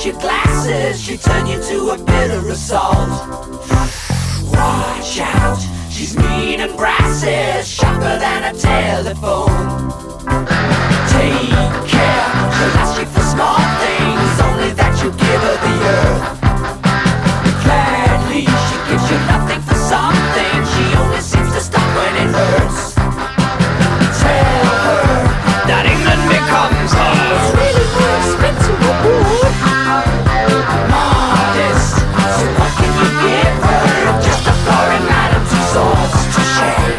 your glasses, she turn you to a pillar of salt. Watch out, she's mean and brassy, sharper than a telephone. Take care, she'll ask you for small things, only that you give her the earth. Gladly, she gives you nothing for something, she only seems to stop when it hurts. Tell her that England becomes her. It's really more expensive to board. Modest, so what can you give her? Just a foreign madam, two swords to share.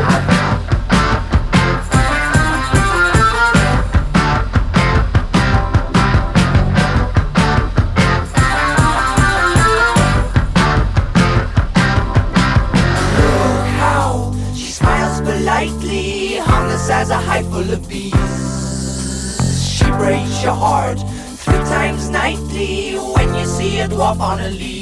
Look how she smiles politely, harmless as a hive full of bees. She breaks your heart 3 times nightly when you see a dwarf on a lead.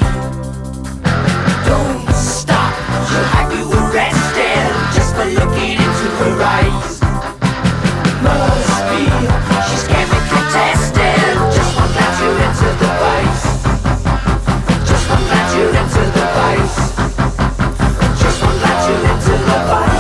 Don't stop, she'll have you arrested just for looking into her eyes. Must be, she's chemically tested, just one glance you're into the vice. Just one glance you're into the vice. Just one glance you're into the vice.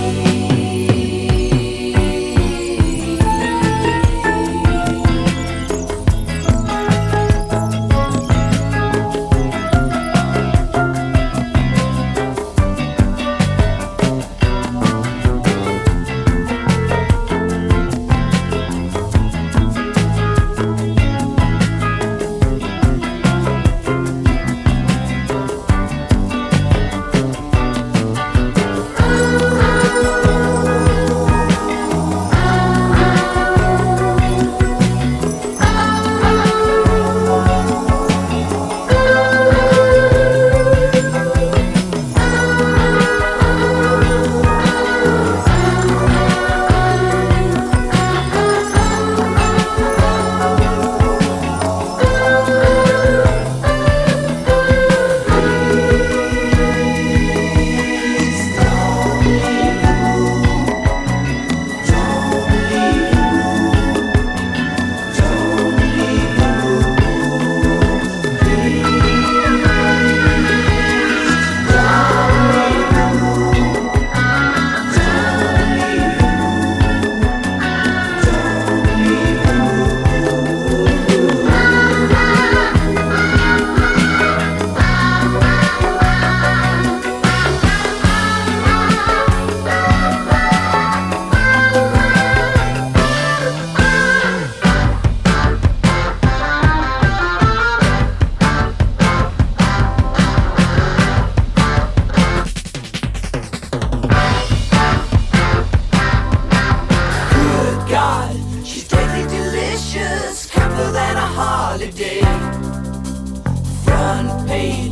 She's deadly delicious, camper than a holiday. Front page